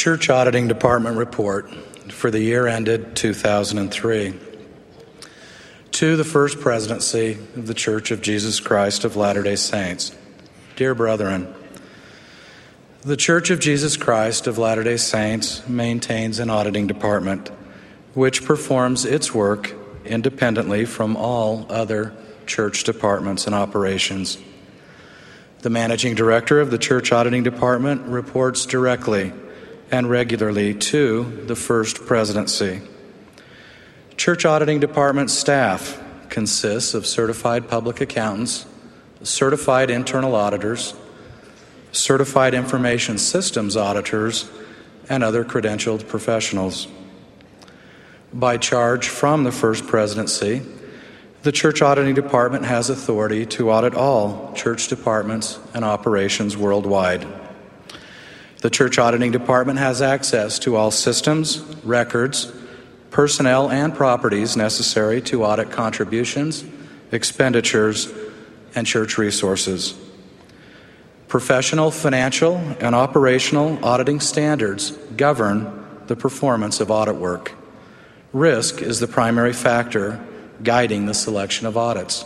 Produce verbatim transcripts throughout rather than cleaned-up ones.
Church Auditing Department report for the year ended two thousand three. To the First Presidency of the Church of Jesus Christ of Latter-day Saints. Dear brethren, the Church of Jesus Christ of Latter-day Saints maintains an auditing department which performs its work independently from all other church departments and operations. The Managing Director of the Church Auditing Department reports directly and regularly to the First Presidency. Church Auditing Department staff consists of certified public accountants, certified internal auditors, certified information systems auditors, and other credentialed professionals. By charge from the First Presidency, the Church Auditing Department has authority to audit all church departments and operations worldwide. The Church Auditing Department has access to all systems, records, personnel, and properties necessary to audit contributions, expenditures, and church resources. Professional, financial, and operational auditing standards govern the performance of audit work. Risk is the primary factor guiding the selection of audits.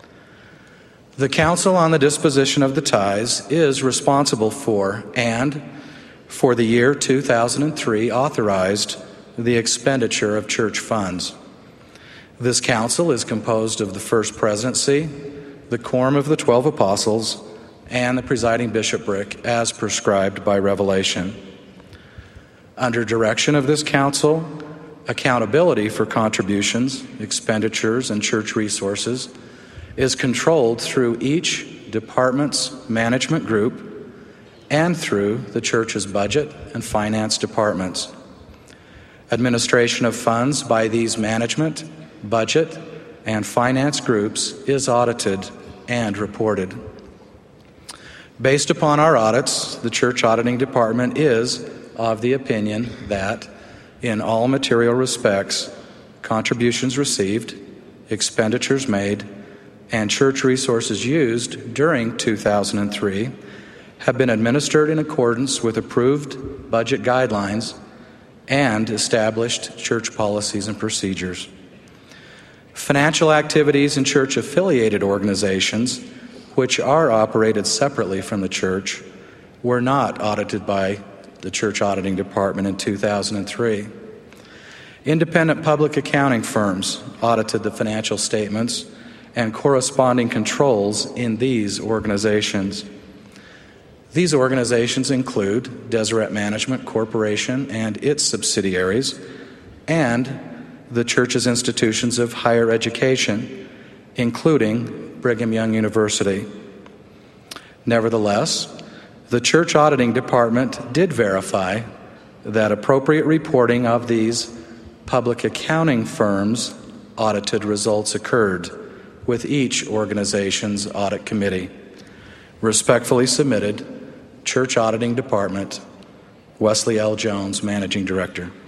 The Council on the Disposition of the Tithes is responsible for and, for the year two thousand three, authorized the expenditure of church funds. This council is composed of the First Presidency, the Quorum of the Twelve Apostles, and the presiding bishopric as prescribed by Revelation. Under direction of this council, accountability for contributions, expenditures, and church resources is controlled through each department's management group and through the church's budget and finance departments. Administration of funds by these management, budget, and finance groups is audited and reported. Based upon our audits, the Church Auditing Department is of the opinion that, in all material respects, contributions received, expenditures made, and church resources used during two thousand three have been administered in accordance with approved budget guidelines and established church policies and procedures. Financial activities in church-affiliated organizations, which are operated separately from the church, were not audited by the Church Auditing Department in two thousand three. Independent public accounting firms audited the financial statements and corresponding controls in these organizations. These organizations include Deseret Management Corporation and its subsidiaries, and the church's institutions of higher education, including Brigham Young University. Nevertheless, the Church Auditing Department did verify that appropriate reporting of these public accounting firms' audited results occurred with each organization's audit committee. Respectfully submitted, Church Auditing Department, Wesley L. Jones, Managing Director.